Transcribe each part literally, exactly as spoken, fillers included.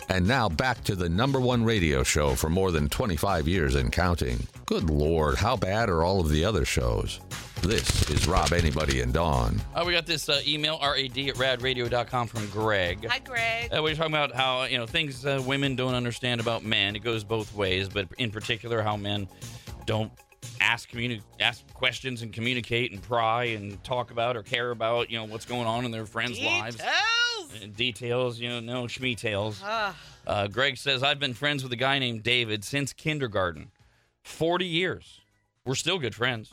And now back to the number one radio show for more than twenty-five years and counting. Good Lord, how bad are all of the other shows? This is Rob, Anybody, and Dawn. Uh, we got this uh, email, rad at rad radio dot com from Greg. Hi, Greg. Uh, we're talking about how, you know, things uh, women don't understand about men. It goes both ways, but in particular how men don't ask communi- ask questions and communicate and pry and talk about or care about, you know, what's going on in their friends' Details. lives. Details, you know, no schmeetails. Uh. Uh, Greg says, I've been friends with a guy named David since kindergarten. forty years. We're still good friends.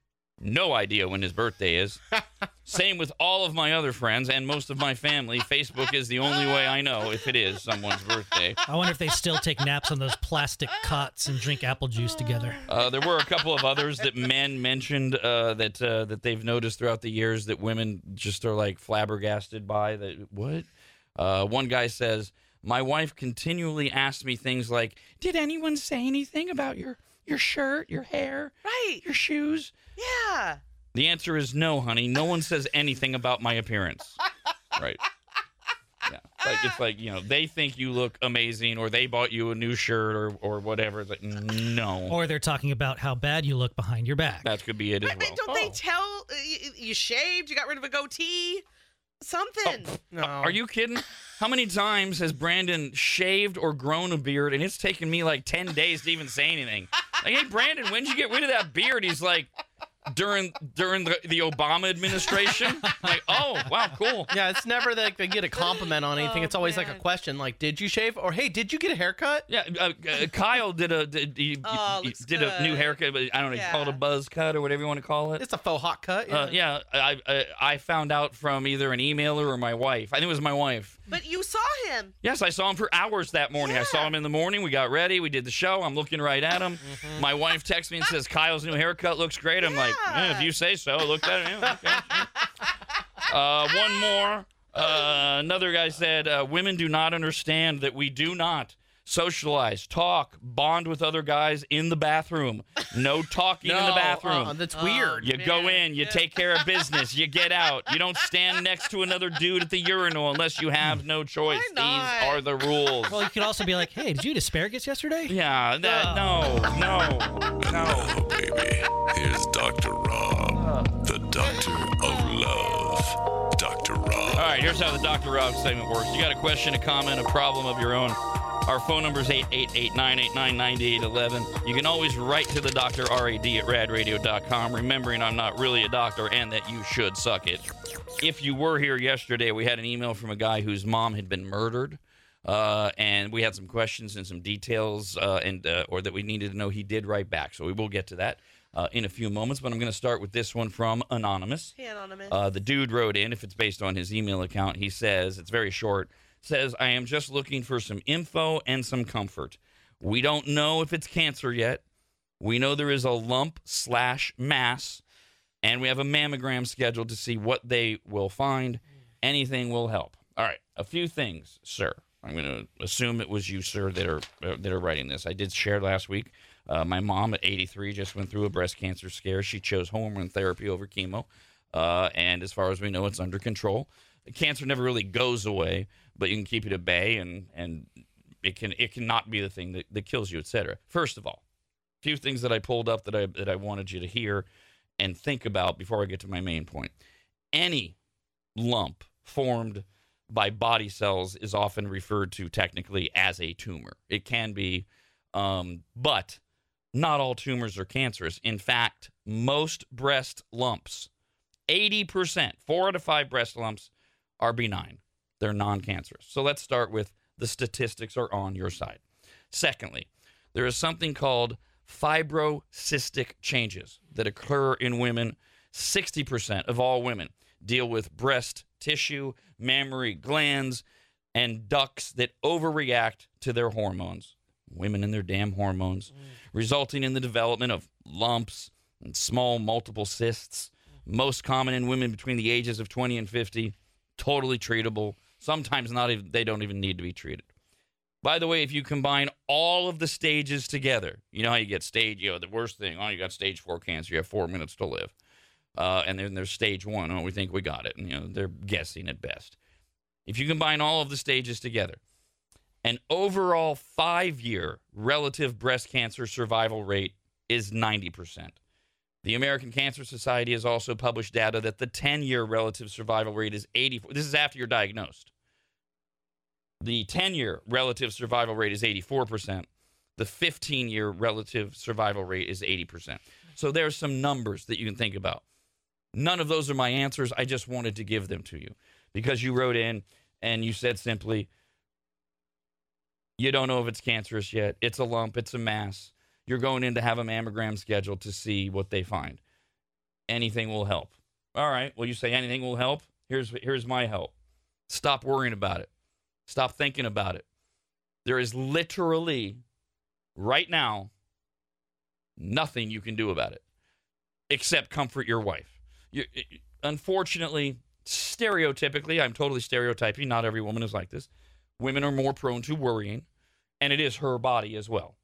No idea when his birthday is. Same with all of my other friends and most of my family. Facebook is the only way I know if it is someone's birthday. I wonder if they still take naps on those plastic cots and drink apple juice together. Uh, there were a couple of others that men mentioned uh, that uh, that they've noticed throughout the years that women just are like flabbergasted by. That what? Uh, one guy says, my wife continually asks me things like, did anyone say anything about your, your shirt, your hair, Right. your shoes? Yeah. The answer is no, honey. No one says anything about my appearance. Right. Yeah. Like it's like, you know, they think you look amazing or they bought you a new shirt or, or whatever. It's like, no. Or they're talking about how bad you look behind your back. That could be it as I mean, well. don't Oh. they tell uh, you, you shaved, you got rid of a goatee? Something. No. Are you kidding? How many times has Brandon shaved or grown a beard, and it's taken me like ten days to even say anything? Like, hey, Brandon, when did you get rid of that beard? He's like, during during the, the Obama administration. I'm like, oh, wow, cool. Yeah, it's never that they get a compliment on anything. Oh, It's always like man. a question, like, "Did you shave?" or "Hey, did you get a haircut?" Yeah, uh, uh, Kyle did a did, he, Oh, he looks did a new good. haircut, but I don't know, Yeah. he called it a buzz cut or whatever you want to call it. It's a faux hot cut. Yeah. Uh, yeah, I, I I found out from either an emailer or my wife. I think it was my wife. But you saw him. Yes, I saw him for hours that morning. I saw Yeah. him in the morning. We got ready. We did the show. I'm looking right at him. Mm-hmm. My wife texts me and says, Kyle's new haircut looks great. I'm like, eh, if you say so. I looked at it. Yeah, okay, sure. uh, one more. Uh, another guy said, uh, women do not understand that we do not socialize, talk, bond with other guys in the bathroom. No talking in the No, bathroom. uh-uh, that's Oh, weird. You go man. in, you Yeah. take care of business, you get out. You don't stand next to another dude at the urinal unless you have no choice. Why not? These are the rules. Well, you could also be like, hey, did you eat asparagus yesterday? Yeah, that, no, no, no. Now, baby, here's Doctor Rob, the Doctor of Love. Doctor Rob. All right, here's how the Doctor Rob segment works. You got a question, a comment, a problem of your own. Our phone number is eight eight eight, nine eight nine, nine eight one one. You can always write to the doctor, rad at rad radio dot com, remembering I'm not really a doctor and that you should suck it. If you were here yesterday, we had an email from a guy whose mom had been murdered, uh, and we had some questions and some details uh, and uh, or that we needed to know. He did write back, so we will get to that uh, in a few moments, but I'm going to start with this one from Anonymous. Hey, Anonymous. Uh, the dude wrote in, if it's based on his email account, he says, it's very short, says, I am just looking for some info and some comfort. We don't know if it's cancer yet. We know there is a lump slash mass, and we have a mammogram scheduled to see what they will find. Anything will help. All right, a few things, sir. I'm going to assume it was you, sir, that are uh, that are writing this. I did share last week. Uh, my mom at eighty-three just went through a breast cancer scare. She chose hormone therapy over chemo, uh, and as far as we know, it's under control. The cancer never really goes away, but you can keep it at bay, and and it can it cannot be the thing that, that kills you, et cetera. First of all, a few things that I pulled up that I that I wanted you to hear and think about before I get to my main point. Any lump formed by body cells is often referred to technically as a tumor. It can be, um, but not all tumors are cancerous. In fact, most breast lumps, eighty percent, four out of five breast lumps, are benign. They're non-cancerous. So let's start with the statistics are on your side. Secondly, there is something called fibrocystic changes that occur in women. sixty percent of all women deal with breast tissue, mammary glands, and ducts that overreact to their hormones. Women and their damn hormones, mm. resulting in the development of lumps and small multiple cysts, most common in women between the ages of twenty and fifty, totally treatable. Sometimes not even, they don't even need to be treated. By the way, if you combine all of the stages together, you know how you get stage, you know, the worst thing, oh, you got stage four cancer, you have four minutes to live. Uh, and then there's stage one, oh, we think we got it. And, you know, they're guessing at best. If you combine all of the stages together, An overall five-year relative breast cancer survival rate is ninety percent. The American Cancer Society has also published data that the ten-year relative survival rate is eighty-four. This is after you're diagnosed. The ten-year relative survival rate is eighty-four percent. The fifteen-year relative survival rate is eighty percent. So there's some numbers that you can think about. None of those are my answers. I just wanted to give them to you because you wrote in and you said simply, you don't know if it's cancerous yet. It's a lump. It's a mass. You're going in to have a mammogram scheduled to see what they find. Anything will help. All right. Well, you say anything will help. Here's, here's my help. Stop worrying about it. Stop thinking about it. There is literally, right now, nothing you can do about it except comfort your wife. You, unfortunately, stereotypically, I'm totally stereotyping. Not every woman is like this. Women are more prone to worrying, and it is her body as well.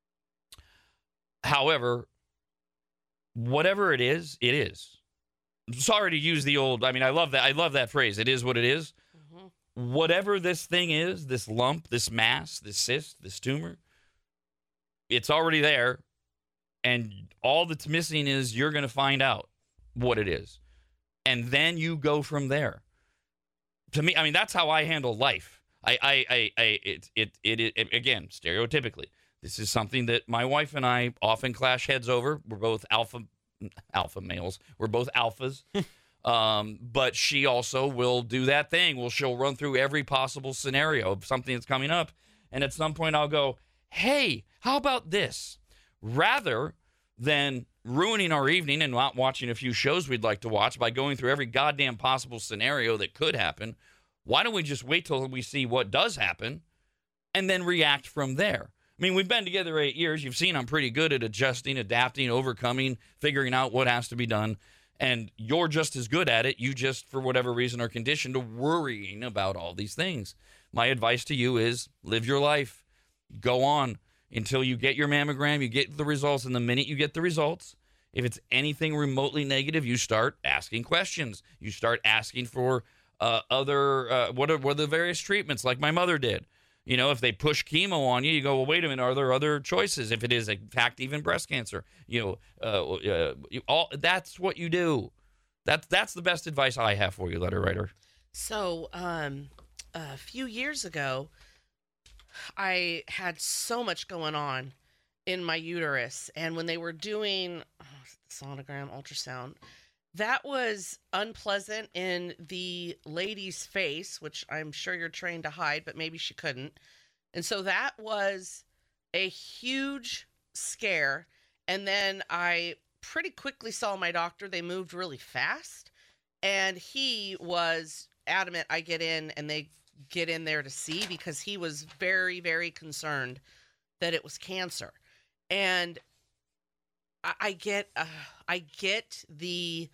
However, whatever it is, it is. I'm sorry to use the old, I mean, I love that. I love that phrase. It is what it is. Mm-hmm. Whatever this thing is, this lump, this mass, this cyst, this tumor, it's already there. And all that's missing is you're going to find out what it is. And then you go from there. To me, I mean, that's how I handle life. I, I, I, I it, it, it, it, again, stereotypically. This is something that my wife and I often clash heads over. We're both alpha alpha males. We're both alphas. um, but she also will do that thing. Well, she'll run through every possible scenario of something that's coming up. And at some point I'll go, hey, how about this? Rather than ruining our evening and not watching a few shows we'd like to watch by going through every goddamn possible scenario that could happen, why don't we just wait till we see what does happen and then react from there? I mean, we've been together eight years. You've seen I'm pretty good at adjusting, adapting, overcoming, figuring out what has to be done. And you're just as good at it. You just, for whatever reason, are conditioned to worrying about all these things. My advice to you is live your life. Go on until you get your mammogram, you get the results. And the minute you get the results, if it's anything remotely negative, you start asking questions. You start asking for uh, other, uh, what, are, what are the various treatments like my mother did? You know, if they push chemo on you, you go, well, wait a minute, are there other choices? If it is, in fact, even breast cancer, you know, uh, uh, you, all that's what you do. That's, that's the best advice I have for you, letter writer. So um, a few years ago, I had so much going on in my uterus. And when they were doing oh, sonogram, ultrasound, that was unpleasant in the lady's face, which I'm sure you're trained to hide, but maybe she couldn't. And so that was a huge scare. And then I pretty quickly saw my doctor. They moved really fast. And he was adamant I get in and they get in there to see because he was very, very concerned that it was cancer. And I, I get, uh, I get the,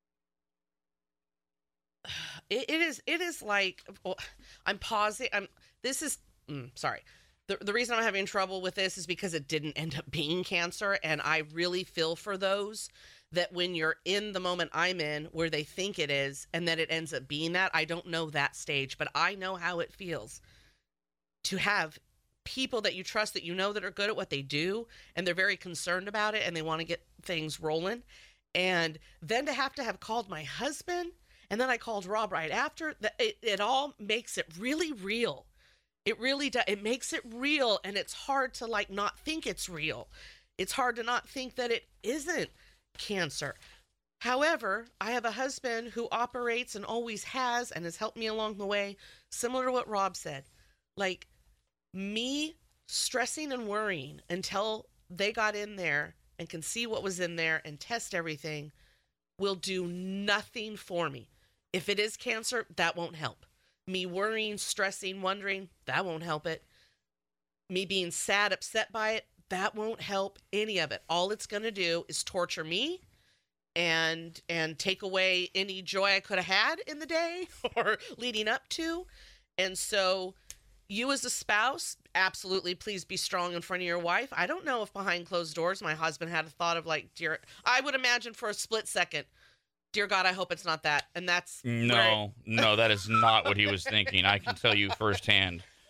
it, it is, it is like, well, I'm pausing. I'm, this is, mm, sorry. The, the reason I'm having trouble with this is because it didn't end up being cancer. And I really feel for those that when you're in the moment I'm in where they think it is, and then it ends up being that. I don't know that stage, but I know how it feels to have people that you trust, that you know that are good at what they do, and they're very concerned about it, and they want to get things rolling. And then to have to have called my husband, and then I called Rob right after, that it, it all makes it really real. It really does. It makes it real, and it's hard to like not think it's real. It's hard to not think that it isn't cancer. However, I have a husband who operates and always has and has helped me along the way, similar to what Rob said. Like, me stressing and worrying until they got in there and can see what was in there and test everything will do nothing for me. If it is cancer, that won't help. Me worrying, stressing, wondering, that won't help it. Me being sad, upset by it, that won't help any of it. All it's going to do is torture me and and take away any joy I could have had in the day or leading up to. And so you as a spouse, absolutely, please be strong in front of your wife. I don't know if behind closed doors my husband had a thought of like, dear, I would imagine for a split second, dear God, I hope it's not that. And that's no, where... no, that is not what he was thinking. I can tell you firsthand.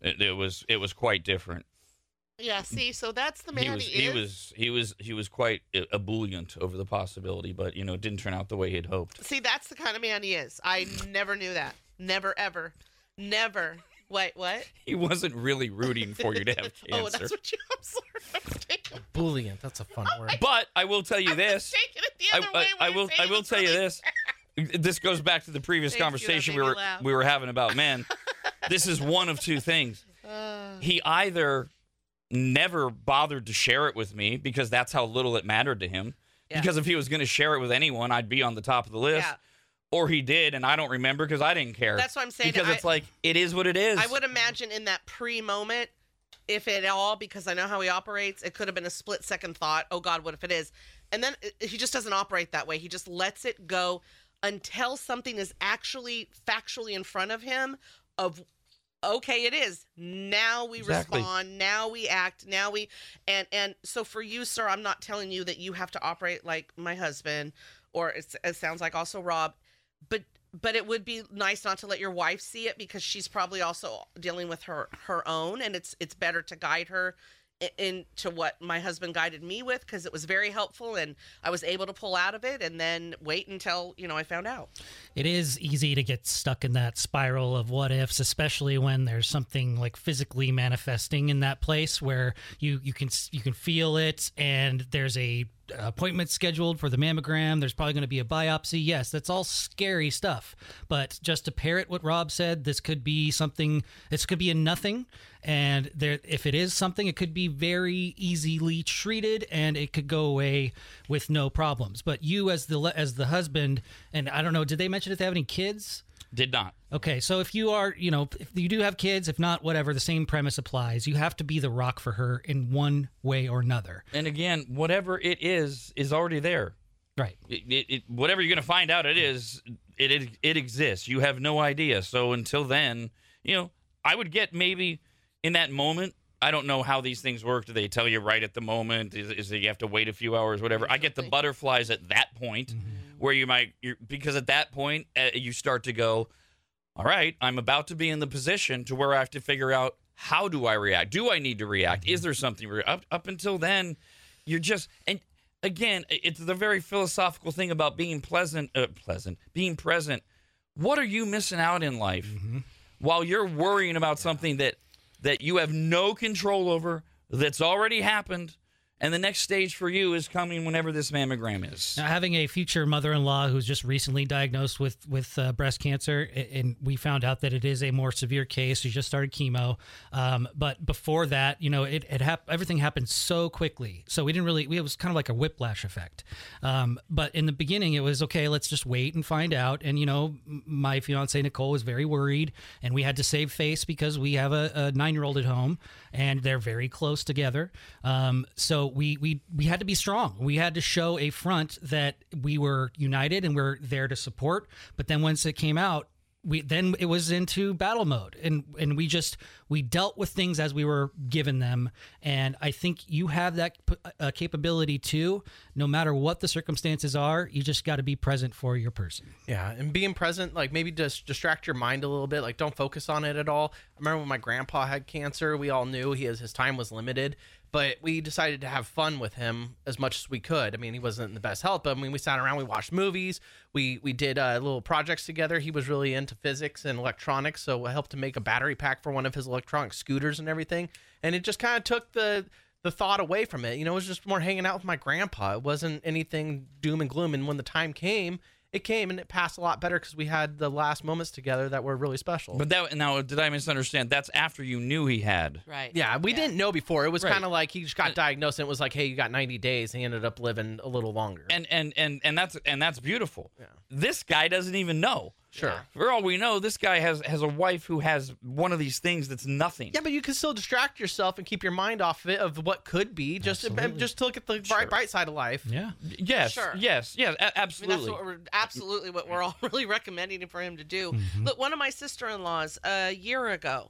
It, it was it was quite different. Yeah, see, so that's the man he was he, he is. was he was he was quite ebullient over the possibility, but you know, it didn't turn out the way he'd hoped. See, that's the kind of man he is. I never knew that. Never, ever. Never. Wait, what? He wasn't really rooting for you to have cancer. Oh, that's what you... I'm sorry. I was taking, Boolean. That's a fun word. But I will tell you I was this. taking it the I, other I- way. I when will you said I he will was tell you really- this. This goes back to the previous Thank you, that conversation made we me were laugh. we were having about men. This is one of two things. Uh, He either never bothered to share it with me because that's how little it mattered to him. Yeah. Because if he was going to share it with anyone, I'd be on the top of the list. Yeah. Or he did, and I don't remember because I didn't care. That's what I'm saying. Because I- it's like, it is what it is. I would imagine in that pre-moment, if at all, because I know how he operates, it could have been a split-second thought, oh, God, what if it is? And then it- he just doesn't operate that way. He just lets it go until something is actually factually in front of him of, okay, it is. Now we Exactly. respond. Now we act. Now we... And, and so for you, sir, I'm not telling you that you have to operate like my husband, or it's, it sounds like also Rob, but but it would be nice not to let your wife see it because she's probably also dealing with her her own, and it's it's better to guide her i- into what my husband guided me with, because it was very helpful and I was able to pull out of it and then wait until, you know, I found out. It is easy to get stuck in that spiral of what ifs, especially when there's something like physically manifesting in that place where you you can you can feel it, and there's a appointment scheduled for the mammogram. There's probably going to be a biopsy. Yes, that's all scary stuff. But just to parrot what Rob said, this could be something. This could be a nothing, and there, if it is something, it could be very easily treated, and it could go away with no problems. But you, as the as the husband, and I don't know, did they mention if they have any kids? Did not. Okay, so if you are, you know, if you do have kids, if not, whatever, the same premise applies. You have to be the rock for her in one way or another. And again, whatever it is, is already there. Right. It, it, it, whatever you're going to find out it is, it, it it exists. You have no idea. So until then, you know, I would get maybe in that moment. I don't know how these things work. Do they tell you right at the moment? Is, is it you have to wait a few hours, whatever? I get the butterflies at that point, Mm-hmm. where you might, you're, because at that point uh, you start to go, all right, I'm about to be in the position to where I have to figure out, how do I react? Do I need to react? Is there something re- up up until then? You're just, and again, it's the very philosophical thing about being pleasant, uh, pleasant, being present. What are you missing out in life while you're worrying about something that that you have no control over, that's already happened, and the next stage for you is coming whenever this mammogram is? Now, having a future mother-in-law who's just recently diagnosed with with uh, breast cancer, a- and we found out that it is a more severe case. She just started chemo, um, but before that, you know, it, it hap- everything happened so quickly, so we didn't really. We, it was kind of like a whiplash effect. Um, but in the beginning, it was okay. Let's just wait and find out. And you know, m- my fiance Nicole was very worried, and we had to save face because we have a, a nine-year-old at home, and they're very close together. Um, so we we we had to be strong. We had to show a front that we were united and we're there to support. But then once it came out, we then it was into battle mode, and and we just we dealt with things as we were given them. And I think you have that p- uh, capability too. No matter what the circumstances are, you just got to be present for your person. Yeah, and being present, like maybe just distract your mind a little bit. Like don't focus on it at all. I remember when my grandpa had cancer, we all knew he has, his time was limited, but we decided to have fun with him as much as we could. I mean, he wasn't in the best health, but I mean, we sat around, we watched movies, we we did uh, little projects together. He was really into physics and electronics, so I helped him make a battery pack for one of his electronic scooters and everything. And it just kind of took the the thought away from it. You know, it was just more hanging out with my grandpa. It wasn't anything doom and gloom. And when the time came, it came and it passed a lot better because we had the last moments together that were really special. But that now, did I misunderstand? That's after you knew he had. Right. yeah, we didn't know before. It was Right. kind of like he just got diagnosed and it was like, hey, you got ninety days. And he ended up living a little longer. And and and and that's and that's beautiful. Yeah. This guy doesn't even know. Sure. For all we know, this guy has has a wife who has one of these things that's nothing. Yeah, but you can still distract yourself and keep your mind off of it, of what could be. Just Absolutely. just to look at the bright, bright side of life. Yeah. Yes. Sure. Yes. Yes. a- I mean, absolutely. that's what we're absolutely what we're all really recommending for him to do. Mhm. Look, one of my sister-in-laws a year ago,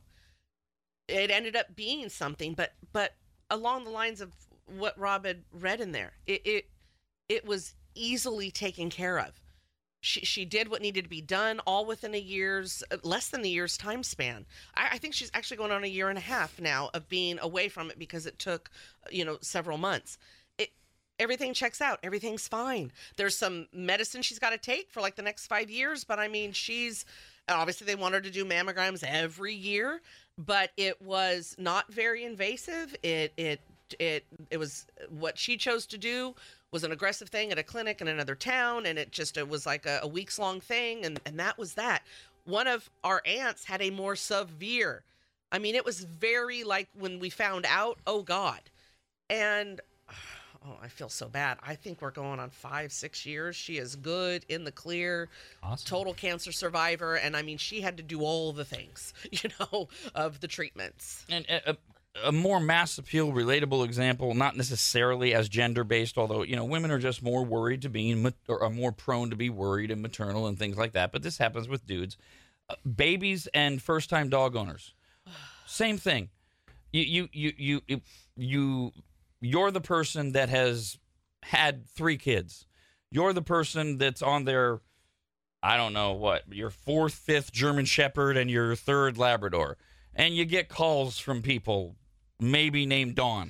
it ended up being something, but but along the lines of what Rob had read in there, it it, it was easily taken care of. She she did what needed to be done, all within a year's less than a year's time span. I, I think she's actually going on a year and a half now of being away from it because it took, you know, several months. It everything checks out. Everything's fine. There's some medicine she's got to take for like the next five years, but I mean, she's obviously they want her to do mammograms every year, but it was not very invasive. It it it it was what she chose to do. Was an aggressive thing at a clinic in another town, and it just it was like a, a weeks long thing, and and that was that. One of our aunts had a more severe. I mean, it was very like when we found out, oh God, and oh, I feel so bad. I think we're going on five, six years. She is good, in the clear, Awesome. total cancer survivor, and I mean, she had to do all the things, you know, of the treatments. And a, a more mass appeal, relatable example, not necessarily as gender based, although you know women are just more worried to being ma- or are more prone to be worried and maternal and things like that. But this happens with dudes, uh, babies, and first time dog owners. Same thing. You you you you you. you You're the person that has had three kids. You're the person that's on their, I don't know what, your fourth, fifth German Shepherd and your third Labrador. And you get calls from people, maybe named Dawn,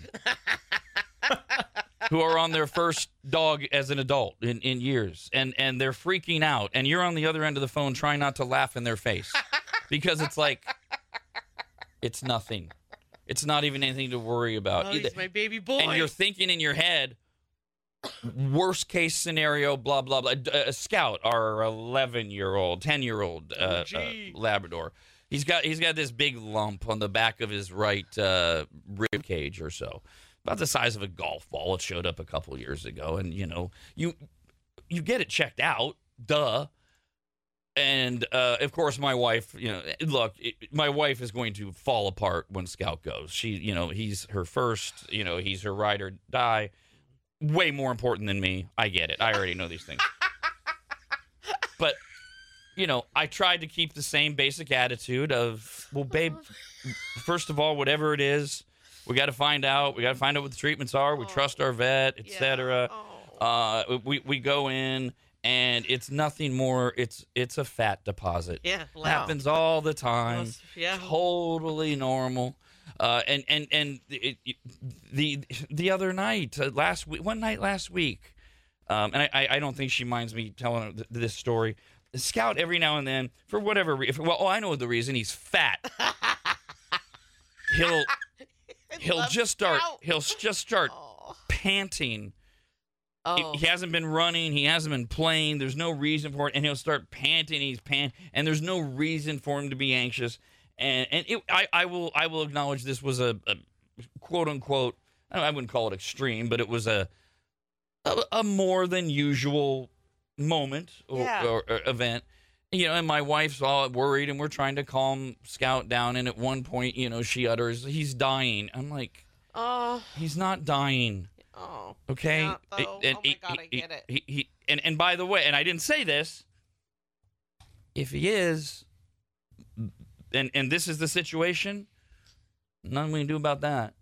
who are on their first dog as an adult in, in years. And, and they're freaking out. And you're on the other end of the phone trying not to laugh in their face. Because it's like, it's nothing. It's not even anything to worry about. Oh, he's my baby boy. And you're thinking in your head, worst case scenario, blah, blah, blah. A Scout, our eleven-year-old, ten-year-old uh, uh, Labrador, he's got he's got this big lump on the back of his right uh, rib cage or so, about the size of a golf ball. It showed up a couple years ago, and you know, you you get it checked out, duh. And, uh, of course, my wife, you know, look, it, my wife is going to fall apart when Scout goes. She, you know, he's her first, you know, he's her ride or die. Way more important than me. I get it. I already know these things. But, you know, I tried to keep the same basic attitude of, well, babe, first of all, whatever it is, we got to find out. We got to find out what the treatments are. We trust our vet, et cetera. Oh. Uh, we, we go in. And it's nothing more. It's it's a fat deposit. Yeah, wow. Happens all the time. Yeah. Totally normal. Uh, and and and it, it, the the other night, uh, last week, one night last week, um, and I I don't think she minds me telling her th- this story. Scout every now and then, for whatever reason. Well, oh, I know the reason. He's fat. he'll he'll just start. Scout. He'll just start Oh. panting. Oh. He, he hasn't been running. He hasn't been playing. There's no reason for it. And he'll start panting. He's pant, and there's no reason for him to be anxious. And and it, I, I will I will acknowledge this was a, a quote unquote, I wouldn't call it extreme, but it was a a, a more than usual moment or, Yeah. or, or event. You know, and my wife's all worried, and we're trying to calm Scout down. And at one point, you know, she utters, "He's dying." I'm like, Oh. he's not dying. Oh. Okay. Yeah, though. And Oh my he- God, I he- get it. He, he, and, and by the way, and I didn't say this, if he is, and, and this is the situation, nothing we can do about that.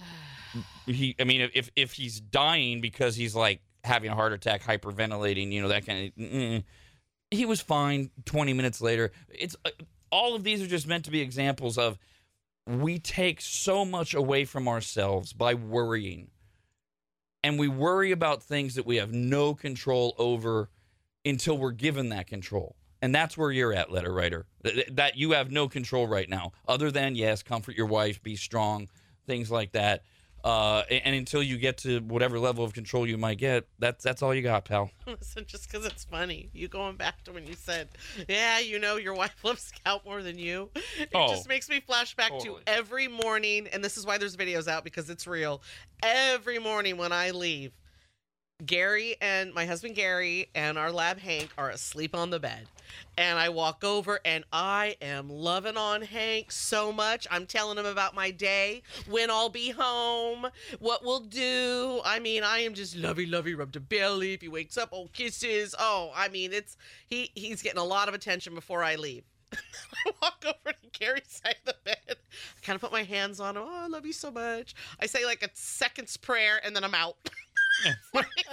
He, I mean, if, if he's dying because he's like having a heart attack, hyperventilating, you know, that kind of, mm, he was fine twenty minutes later. It's uh, all of these are just meant to be examples of we take so much away from ourselves by worrying. And we worry about things that we have no control over until we're given that control. And that's where you're at, letter writer. Th- That you have no control right now, other than, yes, comfort your wife, be strong, things like that. Uh, and, and until you get to whatever level of control you might get, that's that's all you got, pal. Listen, just because it's funny. You going back to when you said, yeah, you know, your wife loves Scout more than you. It Oh, just makes me flash back totally. to every morning, and this is why there's videos out, because it's real. Every morning when I leave, Gary and my husband Gary and our lab Hank are asleep on the bed. And I walk over and I am loving on Hank so much. I'm telling him about my day, when I'll be home, what we'll do. I mean, I am just lovey, lovey, rub the belly. If he wakes up, oh, kisses. Oh, I mean, it's he he's getting a lot of attention before I leave. I walk over to Gary's side of the bed. I kind of put my hands on him. Oh, I love you so much. I say like a second's prayer and then I'm out. Like,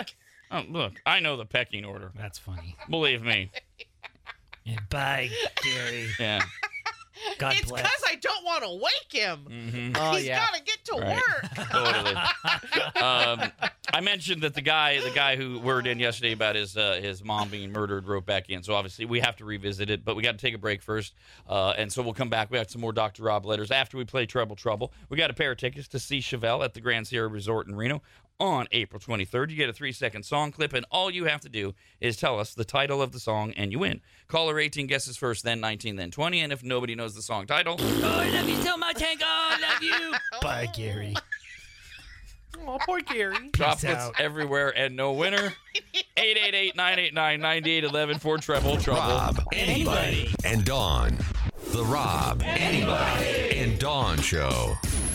Oh, look, I know the pecking order. That's funny. Believe me. Yeah, bye, Gary. Yeah. God it's bless. because I don't want to wake him. Mm-hmm. Oh, He's yeah. got to get to Right. work. Totally. um, I mentioned that the guy, the guy who wrote in yesterday about his uh, his mom being murdered, wrote back in. So obviously we have to revisit it, but we got to take a break first, uh, and so we'll come back. We have some more Doctor Rob letters after we play Treble Trouble. We got a pair of tickets to see Chevelle at the Grand Sierra Resort in Reno on April twenty-third. You get a three-second song clip, and all you have to do is tell us the title of the song, and you win. Caller eighteen guesses first, then nineteen, then twenty, and if nobody knows the song title, Oh, I love you so much, Hank. Oh, I love you. Bye, Gary. Oh, poor Gary. chocolates out. everywhere and no winner. eight eight eight, nine eight nine, nine eight one one for Treble Trouble. Rob, anybody, and Dawn. The Rob, anybody, and Dawn Show.